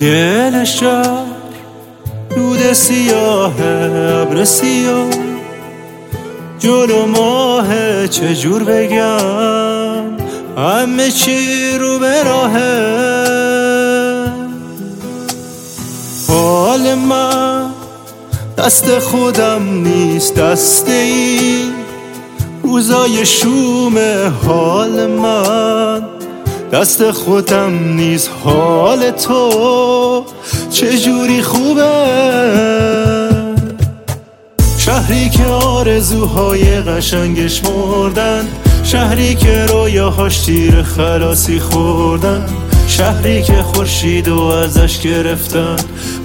دل شهر دود سیاه ابر سیاه جلو ماه چجور بگم همه چی رو به راهه. حال من دست خودم نیست، دست این روزای شوم. حال من دست خودم نیست، حال تو چجوری خوبه. شهری که آرزوهای قشنگش مردن، شهری که رویاهاش تیر خلاصی خوردن، شهری که خورشید و ازش گرفتن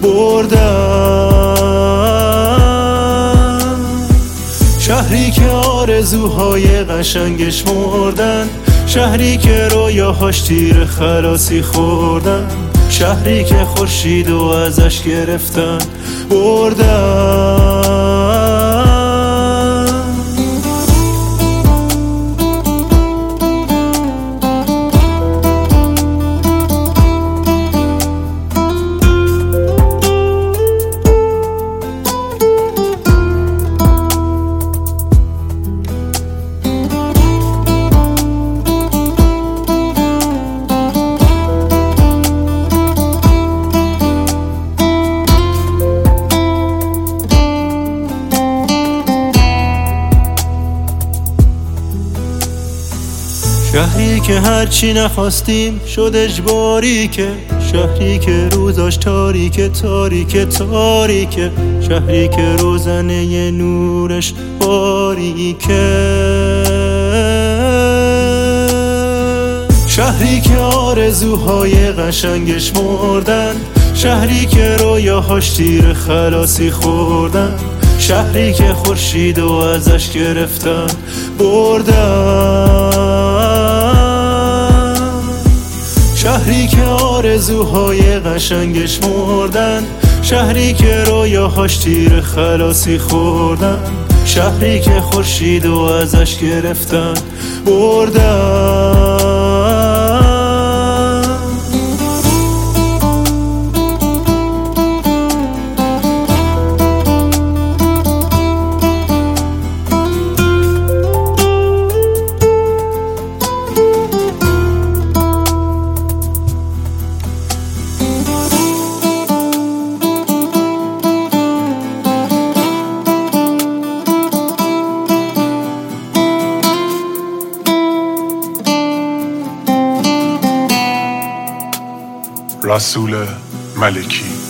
بردن، شهری که آرزوهای قشنگش مردن، شهری که رویاهاش تیر خلاصی خوردن، شهری که خورشید و ازش گرفتن بردن. شهری که هرچی نخواستیم شد اجباری، که شهری که روزاش تاریکه تاریکه تاریکه، شهری که روزنه نورش باریکه، شهری که آرزوهای قشنگش مردن، شهری که رویاهاش تیر خلاصی خوردن، شهری که خورشید و ازش گرفتن بردن، شهری که آرزوهای قشنگش مردن، شهری که رویاهاش تیر خلاصی خوردن، شهری که خورشید و ازش گرفتن بردن. رسول ملکی.